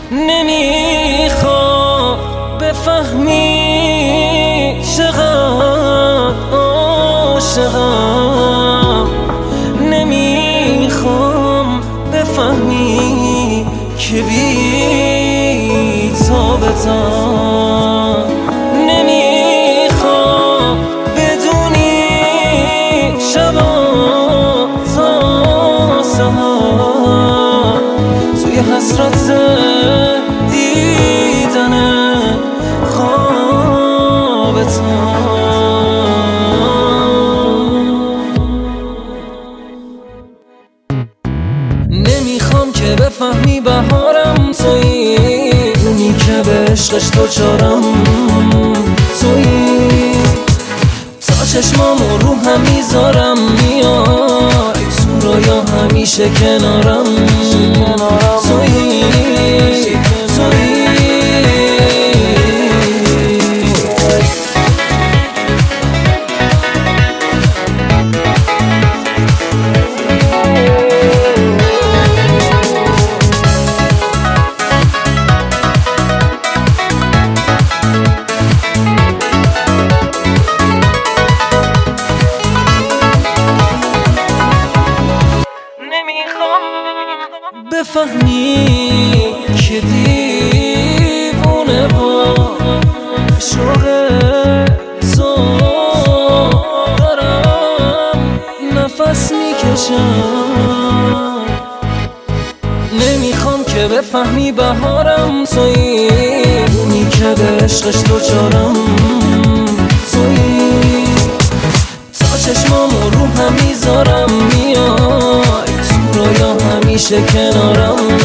نمیخوام بفهمی چقدر عاشقم، نمیخوام بفهمی که بی تابتم، نمیخوام بدونی شبا تا سهر توی حسرت دیدن خوابتم. نمیخوام که بفهمی بهارم تویی، اونی که به عشقش دوچارم تویی، تا چشمامو رو هم میذارم میای تو رویا همیشه کنارم تویی تویی. بفهمی که دیوونه با شوق تو دارم نفس میکشم. نمیخوام که بفهمی بهارم تویی، اونی که به عشقش دوچارم تویی، تا چشمامو رو هم میذارم میای تو رویا همیشه کنارم